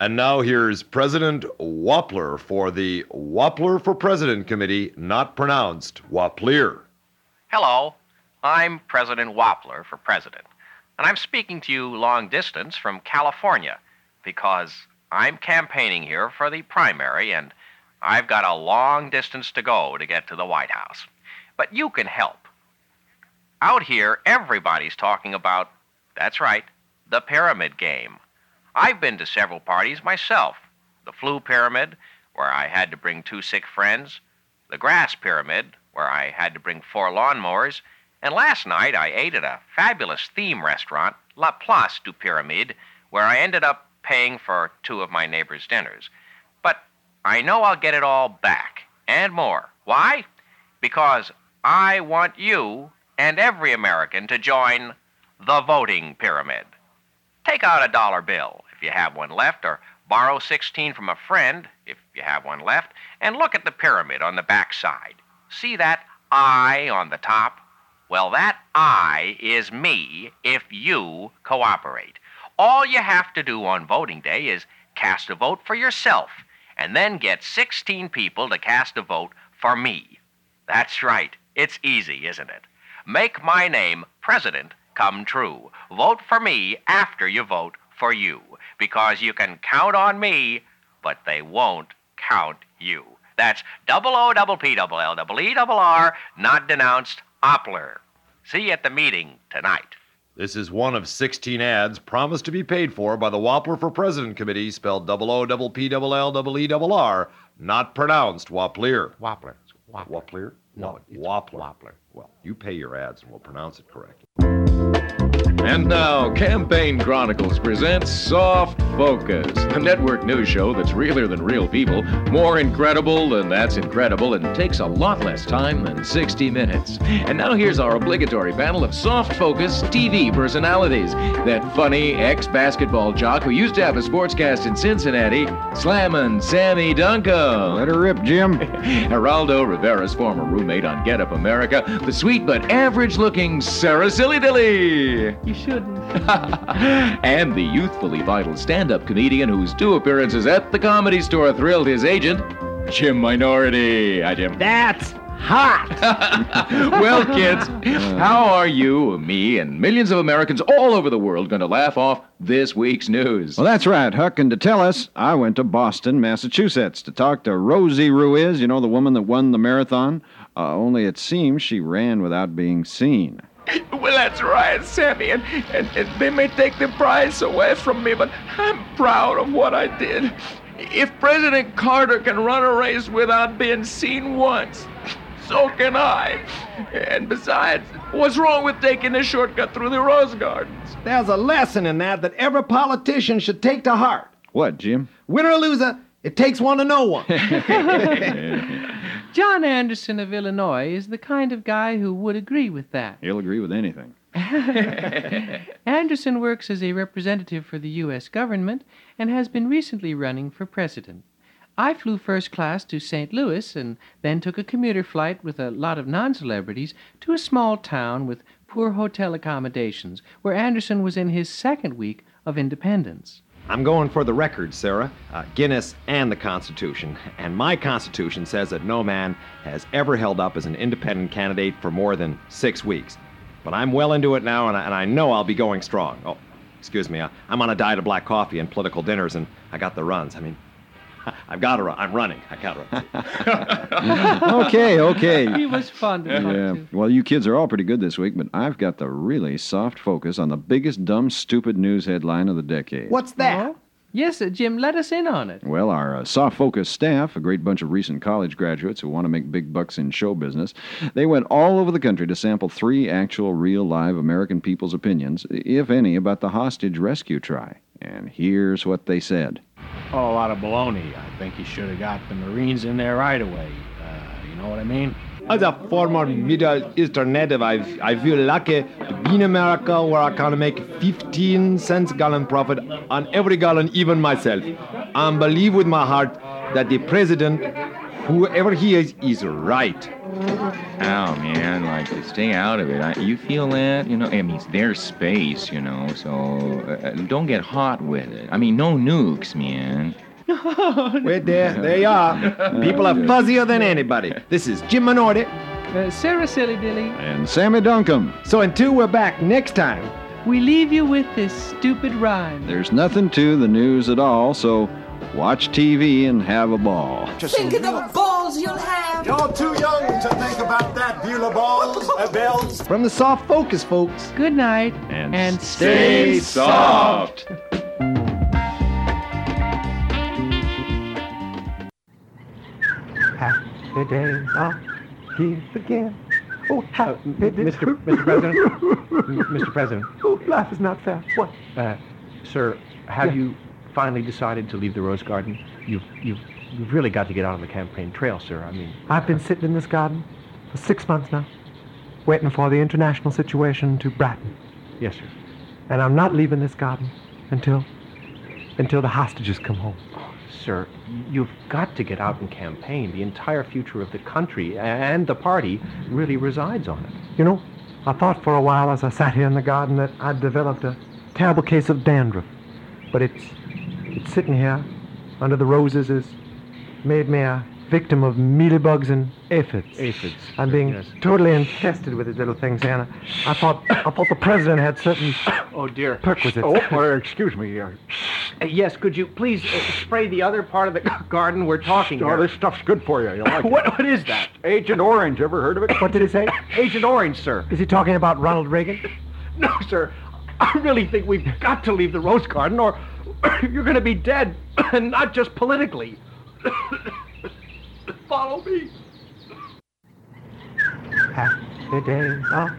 And now here's President Wappler for the Wappler for President Committee, not pronounced Wappler. Hello, I'm President Wappler for President, and I'm speaking to you long distance from California because I'm campaigning here for the primary, and I've got a long distance to go to get to the White House. But you can help. Out here, everybody's talking about, that's right, the pyramid game. I've been to several parties myself. The flu pyramid, where I had to bring 2 sick friends. The grass pyramid, where I had to bring 4 lawnmowers. And last night, I ate at a fabulous theme restaurant, La Place du Pyramide, where I ended up paying for 2 of my neighbors' dinners. But I know I'll get it all back, and more. Why? Because I want you and every American to join the voting pyramid. Take out a dollar bill if you have one left, or borrow 16 from a friend if you have one left, and look at the pyramid on the back side. See that I on the top? Well, that I is me if you cooperate. All you have to do on voting day is cast a vote for yourself, and then get 16 people to cast a vote for me. That's right. It's easy, isn't it? Make my name, President, come true. Vote for me after you vote for you, because you can count on me, but they won't count you. That's OOPPLLEERR, not denounced, Oppler. See you at the meeting tonight. This is one of 16 ads promised to be paid for by the Wappler for President Committee, spelled OOPPLLEERR, not pronounced Wappler. Wappler. Wappler? No, it's Wappler. Wappler. Well, you pay your ads and we'll pronounce it correctly. And now, Campaign Chronicles presents Soft Focus, the network news show that's realer than real people, more incredible than that's incredible, and takes a lot less time than 60 minutes. And now here's our obligatory panel of Soft Focus TV personalities. That funny ex-basketball jock who used to have a sportscast in Cincinnati, Slammin' Sammy Duncan. Let her rip, Jim. Geraldo Rivera's former roommate on Get Up America, the sweet but average-looking Sarah Silly Dilly. You shouldn't. And the youthfully vital stand-up comedian whose 2 appearances at the Comedy Store thrilled his agent, Jim Minority. Hi, Jim. That's hot. Well, kids, how are you, me, and millions of Americans all over the world going to laugh off this week's news? Well, that's right, Huck. And to tell us, I went to Boston, Massachusetts to talk to Rosie Ruiz, you know, the woman that won the marathon. Only it seems she ran without being seen. Well, that's right, Sammy, and they may take the prize away from me, but I'm proud of what I did. If President Carter can run a race without being seen once, so can I. And besides, what's wrong with taking the shortcut through the Rose Gardens? There's a lesson in that every politician should take to heart. What, Jim? Winner or loser, it takes one to know one. John Anderson of Illinois is the kind of guy who would agree with that. He'll agree with anything. Anderson works as a representative for the U.S. government and has been recently running for president. I flew first class to St. Louis and then took a commuter flight with a lot of non-celebrities to a small town with poor hotel accommodations where Anderson was in his 2nd week of independence. I'm going for the record, Sarah, Guinness and the Constitution. And my Constitution says that no man has ever held up as an independent candidate for more than 6 weeks. But I'm well into it now, and I know I'll be going strong. Oh, excuse me, I'm on a diet of black coffee and political dinners, and I got the runs. I mean, I've got to run. I'm running. I got to run. Okay. He was fun to talk to. Well, you kids are all pretty good this week, but I've got the really soft focus on the biggest dumb, stupid news headline of the decade. What's that? Oh? Yes, Jim, let us in on it. Well, our soft focus staff, a great bunch of recent college graduates who want to make big bucks in show business, they went all over the country to sample 3 actual, real, live American people's opinions, if any, about the hostage rescue try. And here's what they said. Oh, a lot of baloney. I think he should have got the Marines in there right away. You know what I mean? As a former Middle Eastern native, I feel lucky to be in America where I can make 15 cents gallon profit on every gallon, even myself. I believe with my heart that the president, whoever he is right. Ow, man, like, to stay out of it. You feel that? You know, I mean, it's their space, you know, so don't get hot with it. I mean, no nukes, man. Wait there you are. People are fuzzier than anybody. This is Jim Minority. Sarah Silly Dilly. And Sammy Duncombe. So until we're back next time, We leave you with this stupid rhyme. There's nothing to the news at all, so watch TV and have a ball. Think of the balls you'll have. You're too young to think about that, Beulah balls, bells. From the Soft Focus, folks. Good night. And Stay soft. Happy days are here again. Oh, happy days. Mr. President? Mr. President? Oh, life is not fair. What? Sir, have you finally decided to leave the Rose Garden? You've really got to get out on the campaign trail, sir. I mean... I've been sitting in this garden for 6 months now, waiting for the international situation to brighten. Yes, sir. And I'm not leaving this garden until the hostages come home. Sir, you've got to get out and campaign. The entire future of the country and the party really resides on it. You know, I thought for a while as I sat here in the garden that I'd developed a terrible case of dandruff. But it's sitting here under the roses has made me a victim of mealybugs and aphids. Aphids. I'm being totally infested with these little things, Anna. I thought the president had certain perquisites. Excuse me. Yes, could you please spray the other part of the garden? We're talking here. This stuff's good for you. You'll like it. What is that? Agent Orange. Ever heard of it? What did he say? Agent Orange, sir. Is he talking about Ronald Reagan? No, sir. I really think we've got to leave the Rose Garden or you're going to be dead, and not just politically. Follow me. Happy days are...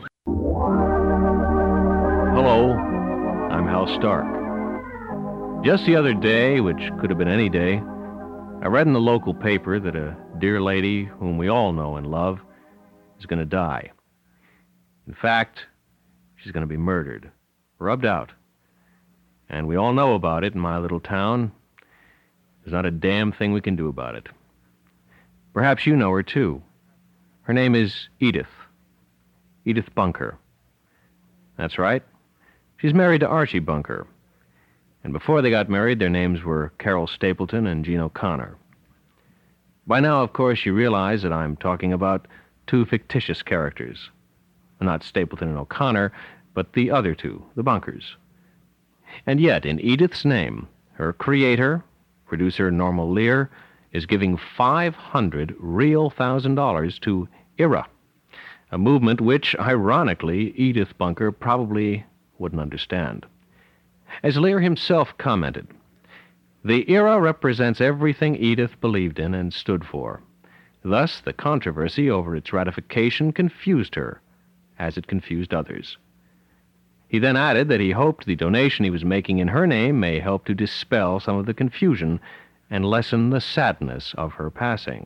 Hello, I'm Hal Stark. Just the other day, which could have been any day, I read in the local paper that a dear lady whom we all know and love is going to die. In fact, she's going to be murdered, rubbed out. And we all know about it in my little town. There's not a damn thing we can do about it. Perhaps you know her, too. Her name is Edith. Edith Bunker. That's right. She's married to Archie Bunker. And before they got married, their names were Carol Stapleton and Jean O'Connor. By now, of course, you realize that I'm talking about two fictitious characters. Not Stapleton and O'Connor, but the other two, the Bunkers. And yet, in Edith's name, her creator, producer Normal Lear, is giving $500 real $1,000 to IRA, a movement which, ironically, Edith Bunker probably wouldn't understand. As Lear himself commented, the IRA represents everything Edith believed in and stood for. Thus, the controversy over its ratification confused her, as it confused others. He then added that he hoped the donation he was making in her name may help to dispel some of the confusion and lessen the sadness of her passing.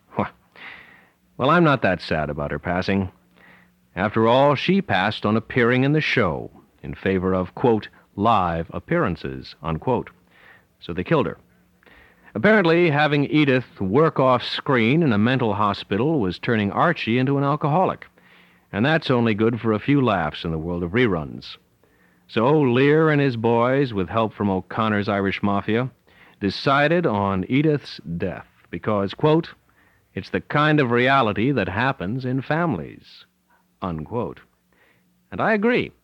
Well, I'm not that sad about her passing. After all, she passed on appearing in the show in favor of, quote, live appearances, unquote. So they killed her. Apparently, having Edith work off screen in a mental hospital was turning Archie into an alcoholic. And that's only good for a few laughs in the world of reruns. So Lear and his boys, with help from O'Connor's Irish Mafia, decided on Edith's death because, quote, it's the kind of reality that happens in families, unquote. And I agree.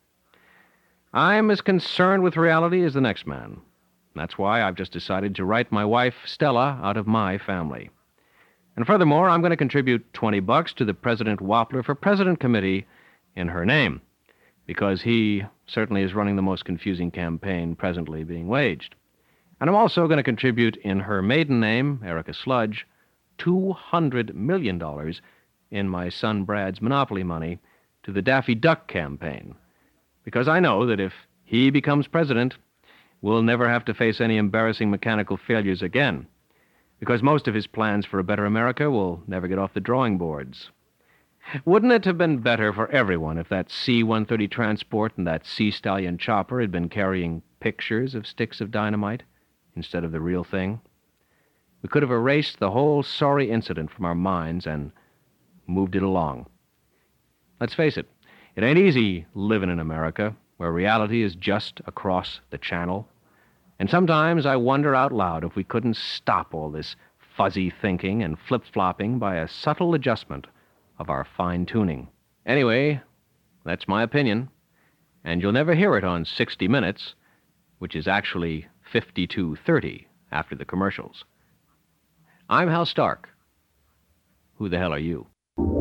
I'm as concerned with reality as the next man. That's why I've just decided to write my wife, Stella, out of my family. And furthermore, I'm going to contribute $20 to the President Wappler for President Committee in her name, because he certainly is running the most confusing campaign presently being waged. And I'm also going to contribute in her maiden name, Erica Sludge, $200 million in my son Brad's Monopoly money to the Daffy Duck campaign, because I know that if he becomes president, we'll never have to face any embarrassing mechanical failures again, because most of his plans for a better America will never get off the drawing boards. Wouldn't it have been better for everyone if that C-130 transport and that Sea Stallion chopper had been carrying pictures of sticks of dynamite instead of the real thing? We could have erased the whole sorry incident from our minds and moved it along. Let's face it, it ain't easy living in America, where reality is just across the channel. And sometimes I wonder out loud if we couldn't stop all this fuzzy thinking and flip-flopping by a subtle adjustment of our fine-tuning. Anyway, that's my opinion, and you'll never hear it on 60 Minutes, which is actually 52:30 after the commercials. I'm Hal Stark. Who the hell are you?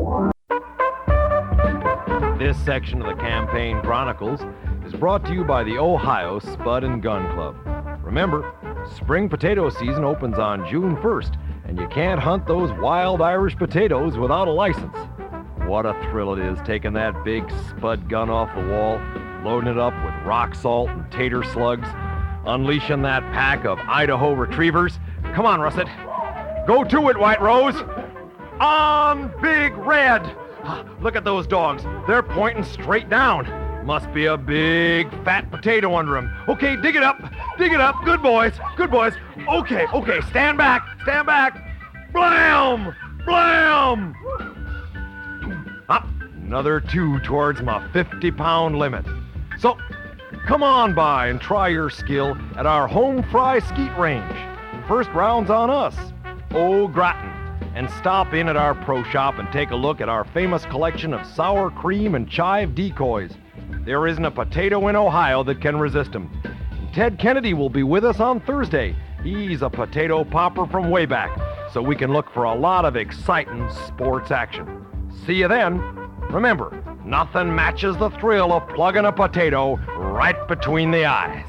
This section of the Campaign Chronicles is brought to you by the Ohio Spud and Gun Club. Remember, spring potato season opens on June 1st, and you can't hunt those wild Irish potatoes without a license. What a thrill it is taking that big Spud gun off the wall, loading it up with rock salt and tater slugs, unleashing that pack of Idaho retrievers. Come on, Russet. Go to it, White Rose. On Big Red. Look at those dogs. They're pointing straight down. Must be a big fat potato under them. Okay, dig it up. Dig it up. Good boys. Good boys. Okay, stand back. Stand back. Blam! Blam! Up. Another 2 towards my 50-pound limit. So, come on by and try your skill at our home fry skeet range. First round's on us. Au gratin. And stop in at our pro shop and take a look at our famous collection of sour cream and chive decoys. There isn't a potato in Ohio that can resist them. Ted Kennedy will be with us on Thursday. He's a potato popper from way back, so we can look for a lot of exciting sports action. See you then. Remember, nothing matches the thrill of plugging a potato right between the eyes.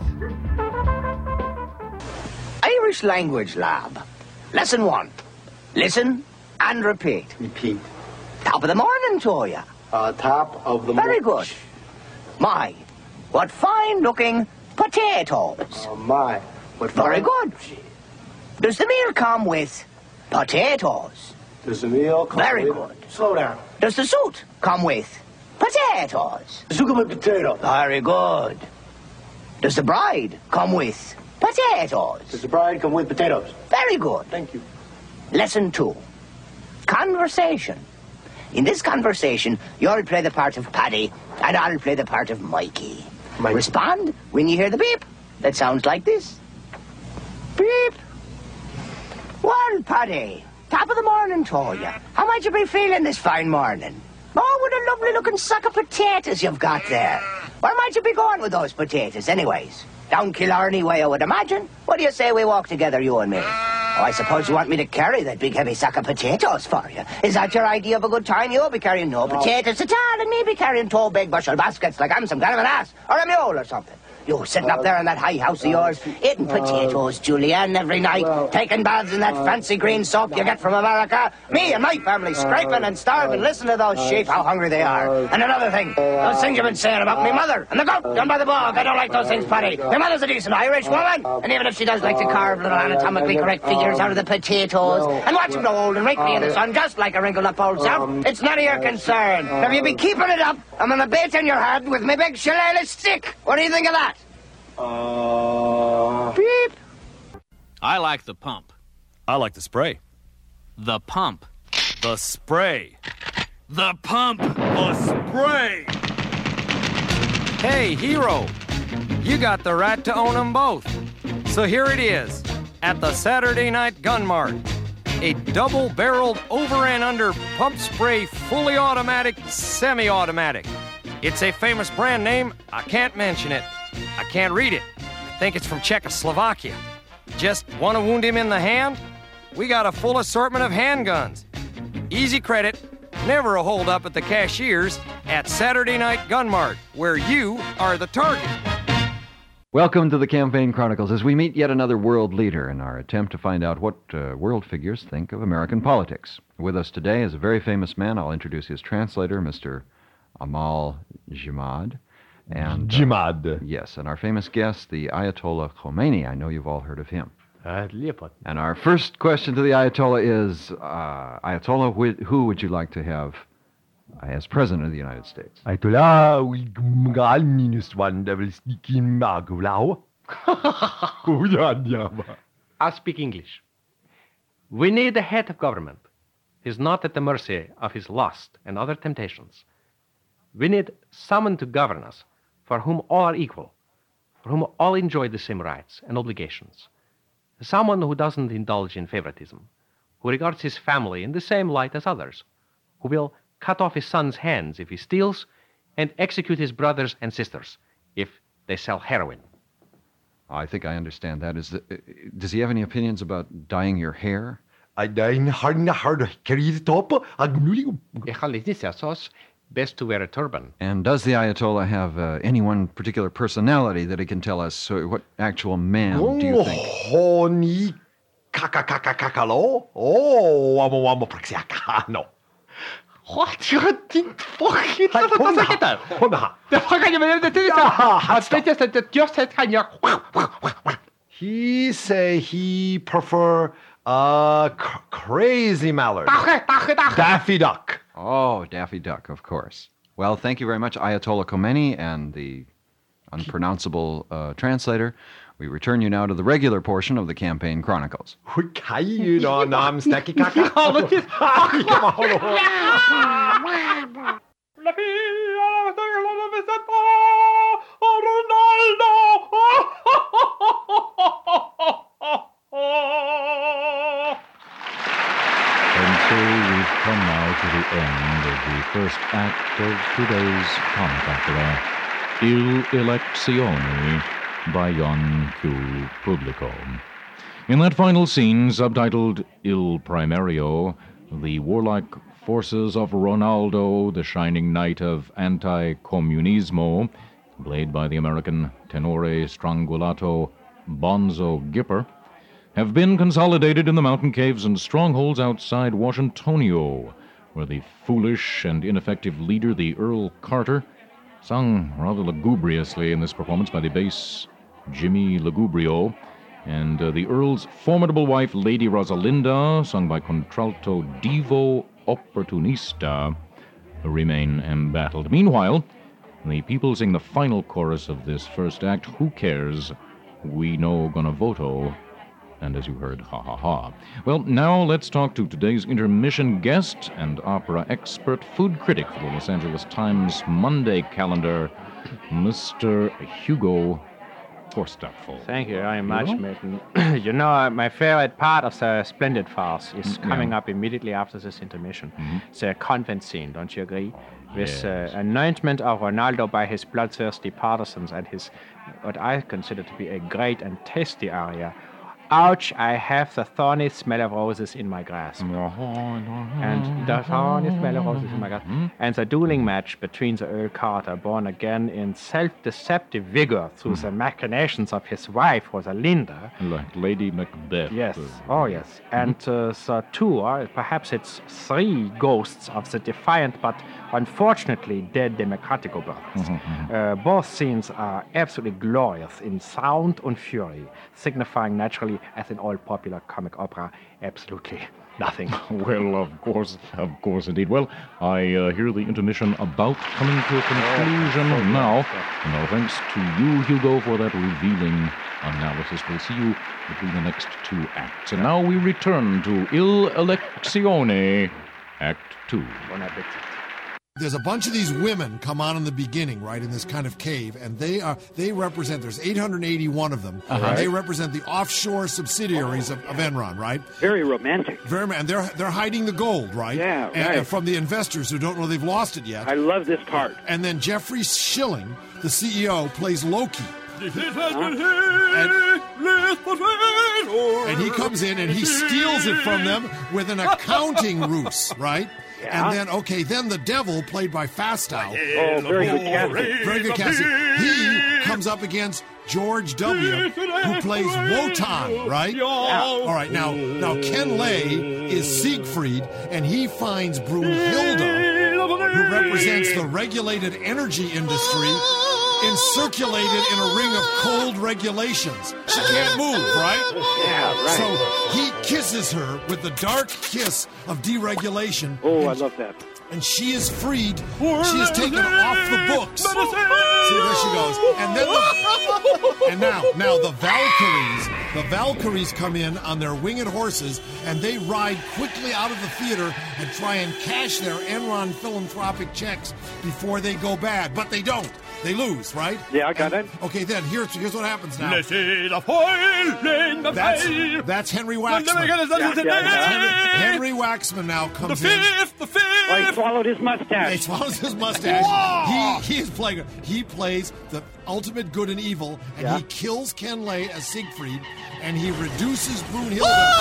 Irish Language Lab. Lesson 1. Listen and repeat. Repeat. Top of the morning to you. Top of the morning. Very good. My, what fine-looking potatoes. My, what fine... Very good. Does the meal come with potatoes? Does the meal come Very with... good. Slow down. Does the suit come with potatoes? The suit come with potatoes. Very good. Does the bride come with potatoes? Does the bride come with potatoes? Very good. Thank you. Lesson 2. Conversation. In this conversation, you'll play the part of Paddy, and I'll play the part of Mikey. Respond when you hear the beep. That sounds like this. Beep. Well, Paddy, top of the morning to you. How might you be feeling this fine morning? Oh, what a lovely-looking sack of potatoes you've got there. Where might you be going with those potatoes, anyways? Down Killarney way, I would imagine. What do you say we walk together, you and me? Oh, I suppose you want me to carry that big heavy sack of potatoes for you. Is that your idea of a good time? You'll be carrying no potatoes at all, and me be carrying 2 big bushel baskets like I'm some kind of an ass, or a mule or something. You sitting up there in that high house of yours, eating potatoes, Julianne, every night, taking baths in that fancy green soap you get from America. Me and my family scraping and starving. Listen to those sheep, how hungry they are. And another thing, those things you've been saying about me mother and the goat down by the bog. I don't like those things, Paddy. Your mother's a decent Irish woman, and even if she does like to carve little anatomically correct figures out of the potatoes and watch them grow old and wrinkly in the sun just like a wrinkled up old self, it's none of your concern. If you be keeping it up, I'm gonna bait in your head with my big shillelagh stick. What do you think of that? Beep. I like the pump. I like the spray. The pump. The spray. The pump. The spray. Hey, Hero, you got the right to own them both. So here it is, at the Saturday Night Gun Mart. A double-barreled over and under pump spray, fully automatic, semi-automatic. It's a famous brand name. I can't mention it. I can't read it. I think it's from Czechoslovakia. Just want to wound him in the hand? We got a full assortment of handguns. Easy credit, never a hold up at the cashiers at Saturday Night Gun Mart, where you are the target. Welcome to the Campaign Chronicles as we meet yet another world leader in our attempt to find out what world figures think of American politics. With us today is a very famous man. I'll introduce his translator, Mr. Amal Jimad. And Jimad. Yes, and our famous guest, the Ayatollah Khomeini. I know you've all heard of him. And our first question to the Ayatollah is, Ayatollah, who would you like to have as President of the United States? Ayatollah, I speak English. We need a head of government. is not at the mercy of his lust and other temptations. We need someone to govern us, for whom all are equal, for whom all enjoy the same rights and obligations. Someone who doesn't indulge in favoritism, who regards his family in the same light as others, who will cut off his son's hands if he steals, and execute his brothers and sisters if they sell heroin. I think I understand that. Does he have any opinions about dyeing your hair? Best to wear a turban. And does the Ayatollah have any one particular personality that he can tell us? So what actual man do you think? What do you think? He say he prefer crazy mallard. Daffy Duck. Oh, Daffy Duck, of course. Well, thank you very much, Ayatollah Khomeini and the unpronounceable translator. We return you now to the regular portion of the Campaign Chronicles. And so we've come now to the end of the first act of today's comic opera, Il Elezione, by Jan Q. Publico. In that final scene, subtitled Il Primario, the warlike forces of Ronaldo, the shining knight of anti-comunismo, played by the American tenore strangulato Bonzo Gipper, have been consolidated in the mountain caves and strongholds outside Washingtonio, where the foolish and ineffective leader, the Earl Carter, sung rather lugubriously in this performance by the bass Jimmy Lugubrio, and the Earl's formidable wife, Lady Rosalinda, sung by contralto Divo Opportunista, remain embattled. Meanwhile, the people sing the final chorus of this first act, Who Cares? We Know Gonna Voto. And as you heard, ha ha ha. Well, now let's talk to today's intermission guest and opera expert, food critic for the Los Angeles Times Monday calendar, Mr. Hugo Forstapfel. Thank you very much, Milton. You know, my favorite part of the splendid farce is coming up immediately after this intermission. The convent scene, don't you agree? With anointment of Ronaldo by his bloodthirsty partisans and his, what I consider to be a great and tasty aria. Ouch, I have the thorny smell of roses in my grasp. And the thorny smell of roses in my grasp. And the dueling match between the Earl Carter, born again in self-deceptive vigor through the machinations of his wife, Rosalinda. Like Lady Macbeth. Yes, oh yes. And the two, or perhaps it's three ghosts of the defiant but unfortunately dead Democratico brothers. Both scenes are absolutely glorious in sound and fury, signifying naturally, as in all popular comic opera, absolutely nothing. Well, of course indeed. Well, I hear the intermission about coming to a conclusion now. And now thanks to you, Hugo, for that revealing analysis. We'll see you between the next two acts. And now we return to Il Elezione, Act 2. There's a bunch of these women come on in the beginning, right, in this kind of cave, and they represent, there's 881 of them, and they represent the offshore subsidiaries of Enron, right? Very romantic. And they're hiding the gold, right? Yeah, and from the investors who don't know they've lost it yet. I love this part. And then Jeffrey Schilling, the CEO, plays Loki. And he comes in and he steals it from them with an accounting ruse, right? Yeah. And then the devil, played by Fastow. Oh, very good casting. Very good casting. He comes up against George W., who plays Wotan, right? Yeah. All right, now Ken Lay is Siegfried, and he finds Brunhilde, who represents the regulated energy industry, encirculated in a ring of cold regulations. She can't move, right? Yeah, right. So he kisses her with the dark kiss of deregulation. Oh, I love that. and she is freed. She is taken off the books. See, there she goes. And then now the Valkyries come in on their winged horses, and they ride quickly out of the theater and try and cash their Enron philanthropic checks before they go bad. But they don't. They lose, right? Yeah, I got it. Okay, then here's what happens now. That's Henry Waxman. Henry Waxman now comes in. The fifth. Well, he swallowed his mustache. He swallows his mustache. He is playing. He plays the ultimate good and evil, and he kills Ken Lay as Siegfried, and he reduces Brunhilde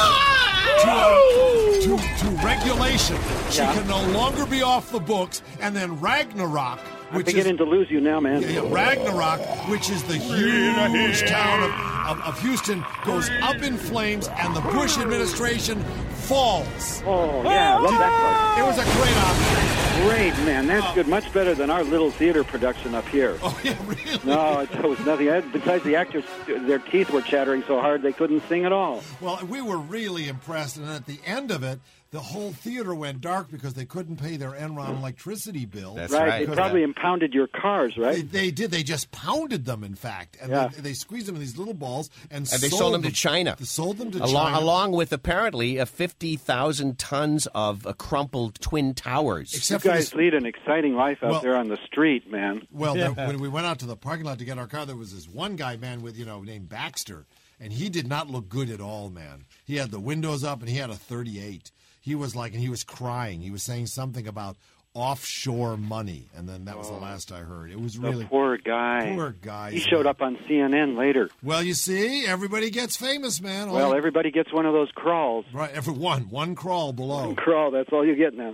to regulation. She can no longer be off the books, and then Ragnarok. I'm beginning to lose you now, man. Ragnarok, which is the huge town of Houston, goes up in flames, and the Bush administration falls. Oh, yeah, I love that part. It was a great opera. Great, man. That's good. Much better than our little theater production up here. Oh, yeah, really? No, it was nothing. Besides, the actors, their teeth were chattering so hard they couldn't sing at all. Well, we were really impressed, and at the end of it, the whole theater went dark because they couldn't pay their Enron electricity bill. That's right. They probably impounded your cars, right? They did. They just pounded them, in fact. And they squeezed them in these little balls and they sold them to China. They sold them to China. Along with, apparently, 50,000 tons of crumpled twin towers. Except you guys lead an exciting life out there on the street, man. Well, when we went out to the parking lot to get our car, there was this one guy, man, named Baxter. And he did not look good at all, man. He had the windows up, and he had a 38. He was crying. He was saying something about offshore money, and then that was the last I heard. It was really... The poor guy. Poor guy. He showed up on CNN later. Well, you see, everybody gets famous, man. Well, everybody gets one of those crawls. Right, one crawl below. One crawl, that's all you get now.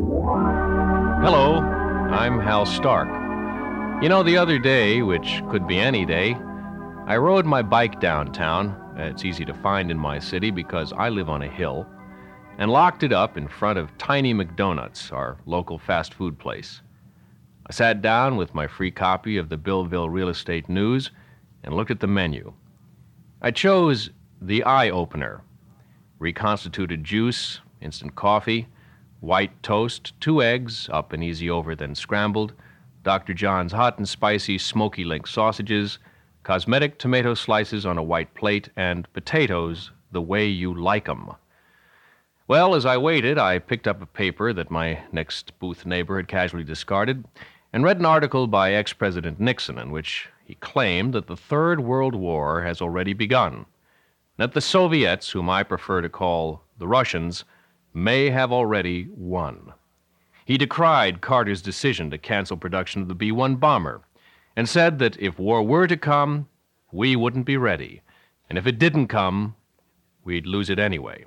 Hello, I'm Hal Stark. You know, the other day, which could be any day, I rode my bike downtown. It's easy to find in my city because I live on a hill, and locked it up in front of Tiny McDonuts, our local fast food place. I sat down with my free copy of the Billville Real Estate News and looked at the menu. I chose the Eye Opener: reconstituted juice, instant coffee, white toast, 2 eggs, up and easy over then scrambled, Dr. John's hot and spicy smoky link sausages, cosmetic tomato slices on a white plate, and potatoes the way you like 'em. Well, as I waited, I picked up a paper that my next booth neighbor had casually discarded and read an article by ex-President Nixon in which he claimed that the Third World War has already begun, that the Soviets, whom I prefer to call the Russians, may have already won. He decried Carter's decision to cancel production of the B-1 bomber and said that if war were to come, we wouldn't be ready, and if it didn't come, we'd lose it anyway.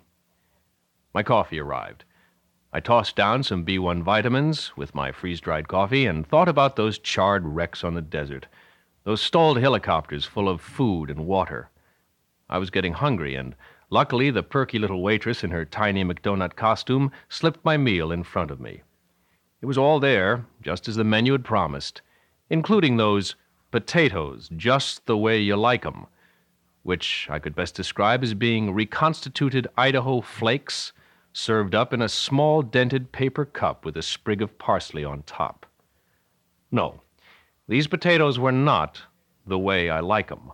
My coffee arrived. I tossed down some B1 vitamins with my freeze-dried coffee and thought about those charred wrecks on the desert, those stalled helicopters full of food and water. I was getting hungry, and luckily the perky little waitress in her tiny McDonut costume slipped my meal in front of me. It was all there, just as the menu had promised, including those potatoes just the way you like 'em, which I could best describe as being reconstituted Idaho flakes served up in a small dented paper cup with a sprig of parsley on top. No, these potatoes were not the way I like 'em.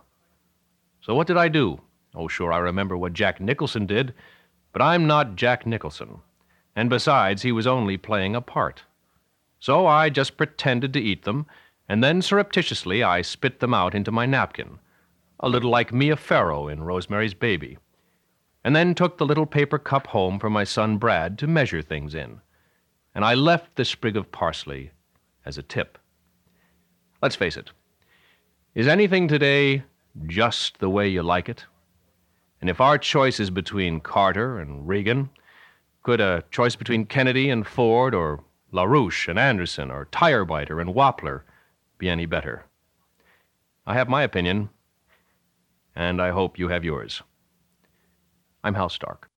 So what did I do? Oh, sure, I remember what Jack Nicholson did, but I'm not Jack Nicholson. And besides, he was only playing a part. So I just pretended to eat them, and then surreptitiously I spit them out into my napkin, a little like Mia Farrow in Rosemary's Baby, and then took the little paper cup home for my son Brad to measure things in. And I left the sprig of parsley as a tip. Let's face it, is anything today just the way you like it? And if our choice is between Carter and Reagan, could a choice between Kennedy and Ford, or LaRouche and Anderson, or Tirebiter and Wappler be any better? I have my opinion, and I hope you have yours. I'm Hal Stark.